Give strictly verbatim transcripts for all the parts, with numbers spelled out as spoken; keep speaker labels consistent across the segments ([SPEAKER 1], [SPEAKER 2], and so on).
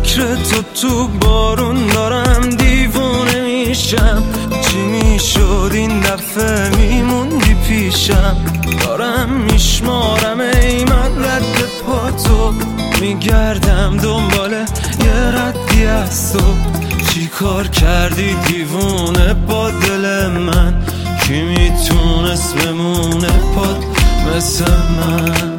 [SPEAKER 1] فکر تو تو بارون دارم دیوونه میشم. چی میشد این دفعه میموندی پیشم؟ دارم میشمارم ای من رد پا تو، میگردم دنبال یه ردی از تو. چی کار کردی دیوونه با دل من؟ کی میتونست بمونه پاد مثل من؟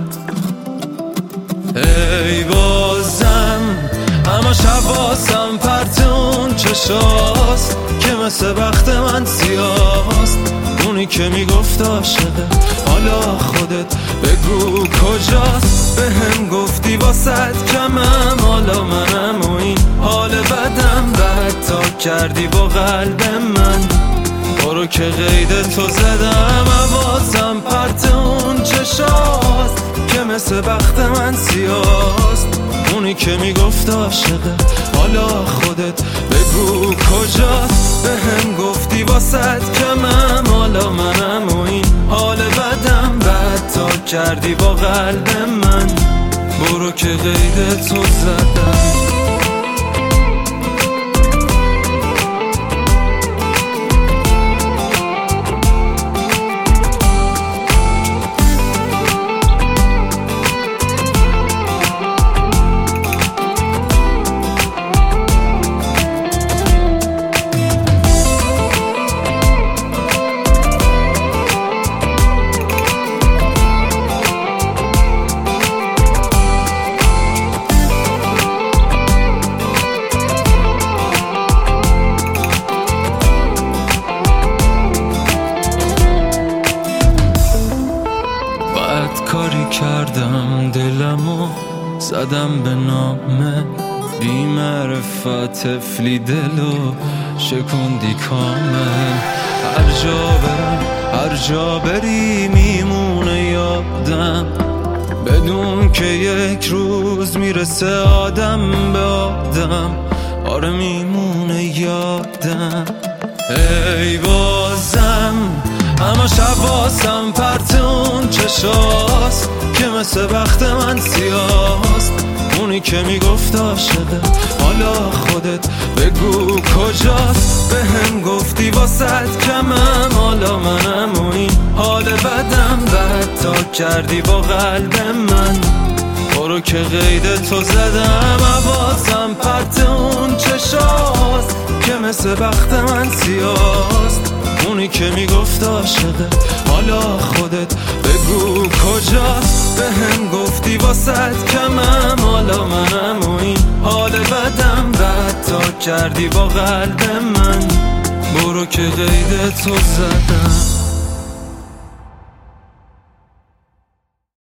[SPEAKER 1] ای بازم اما شواسم پرت اون چشاست که مثل بخت من سیاست. اونی که میگفت عاشقه حالا خودت بگو کجاست؟ به هم گفتی واسد کمم حالا منم و این حال بدم بد تا کردی با قلب من. برو که قید تو زدم حواسم پرت اون چشاست که مثل بخت من سیاست. اونی که میگفت عاشقه حالا خودت بگو کجاست؟ به هم گفتی واسد کمم حالا منم و این حال بدم بد تا کردی با قلب من. برو که قید تو زدم. کاری کردم دلمو زدم به نامه بی معرفت طفلی دلو شکوندی کامل. هر جا برم هر جا بری میمونه یادم بدون که یک روز میرسه آدم به آدم. آره میمونه یادم. ای بازم اما شواسم پرت اون چشاست که مثل بخت من سیاست. اونی که میگفت عاشقه حالا خودت بگو کجاست؟ به هم گفتی واسد کمم حالا منم و این حال بدم بد تا کردی با قلب من. برو که قید تو زدم حواسم پرت اون چشاست که مثل بخت من سیاست. اونی که میگفت عاشقه حالا خودت بگو کجاست؟ به هم گفتی واسد کمم حالا منم و این حال بدم بد تا کردی با قلب من. برو که قید تو زدم.